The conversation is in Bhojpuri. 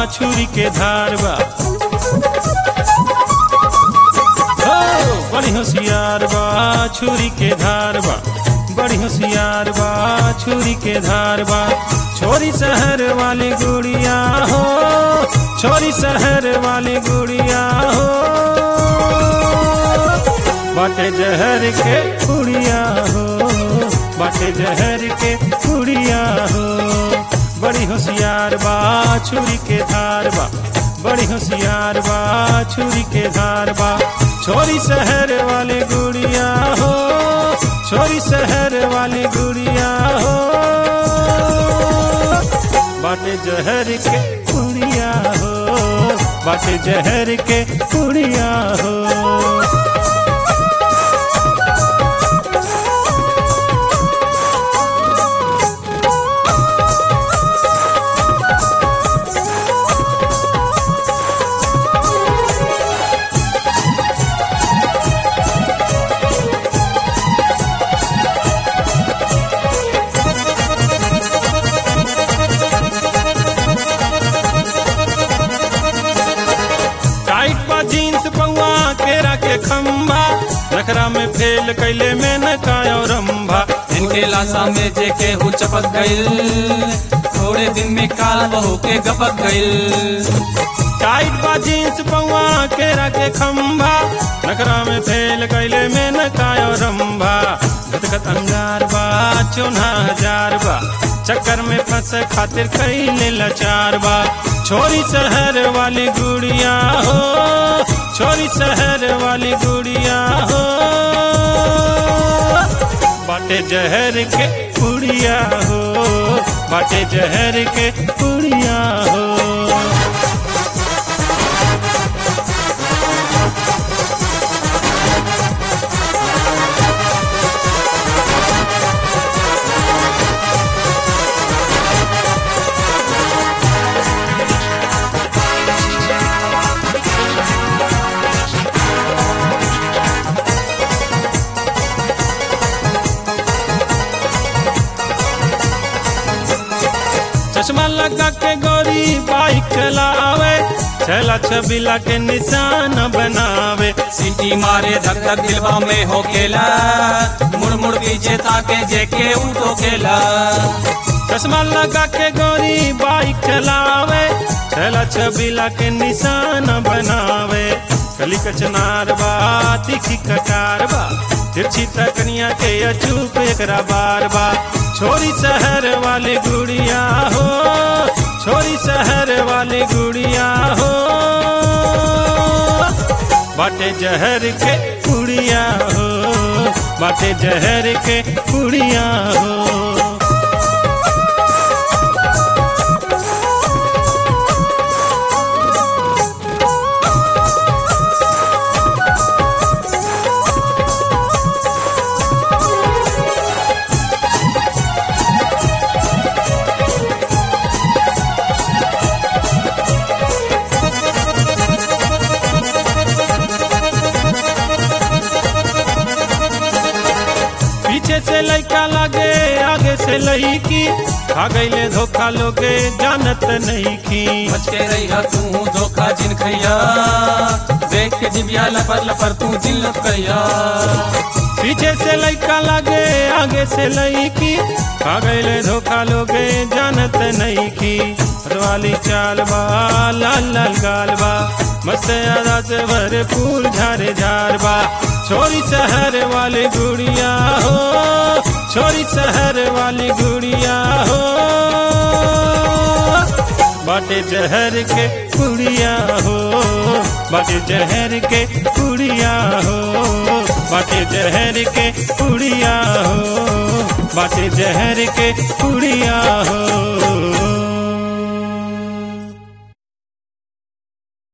छुरी के धार बा। बड़ी होशियार बा छुरी के धार बा, बड़ी होशियार बा छुरी के धार बा। छोरी शहर वाली गुड़िया हो, छोरी शहर वाली गुड़िया हो, बाटे जहर के गुड़िया हो, बाटे जहर के गुड़िया हो। बड़ी होशियार बा छुरी के धार बा, बड़ी होशियार बा छुरी के धार बा। छोरी शहर वाली गुड़िया हो, छोरी शहर वाली गुड़िया हो, बाटे जहर के गुड़िया हो, बाटे जहर के गुड़िया हो। जीन्स पौआ केरा के खम्बा, नखरा में फेल कैले में न कायो रंभा। इनके लाशा में जे केहू चपक गइल, थोड़े दिन में काल बहू के गपक गइल। टाइट बा जीन्स पौआ केरा के खम्बा, नखरा में फेल कैले में न कायो रंभा। गदगद अंगार बा चौना हजार बा, चक्कर में फंस खातिर कैले लाचार बा। छोरी शहर वाली गुड़िया हो, छोरी शहर वाली गुड़िया हो, बाटे जहर के गुड़िया हो, बाटे जहर के गुड़िया हो। चश्मा लगा के गोरी बाइक चलावे, छला छबीला के निशान बनावे। सीटी मारे धक धक दिलवा में होकेला, मुड़ मुड़ पीछे ताके जेके उठो केला। चश्मा लगा के गोरी बाइक चलावे, छला छबीला के निशान बनावे। कली कचनार बा तीखी कटार बा, तिरछी तकनिया के अचूक एकरा बार बा। छोरी शहर वाली गुड़िया हो, छोरी शहर वाली गुड़िया हो, बाटे जहर के गुड़िया हो, बाटे जहर के गुड़िया हो। पीछे से लइका लागे आगे से लईकी, खा गईले धोखा लोगे जानत नहीं की। बच के रही तू धोखा जिन खैया, देख के जिबिया लपर लपर तू जिन लप करिया। पीछे से लइका लागे आगे से लईकी, खा गईले धोखा लोगे जानत नहीं की। वाली चाल बा लाल लाल गाल बा, मस्त अदा से भरपूर झारे झार बा। छोरी शहर वाली गुड़िया हो, छोरी शहर वाली गुड़िया हो, बाटे जहर के गुड़िया हो, बाटे जहर के गुड़िया हो, बाटे जहर के गुड़िया हो, बाटे जहर के गुड़िया हो।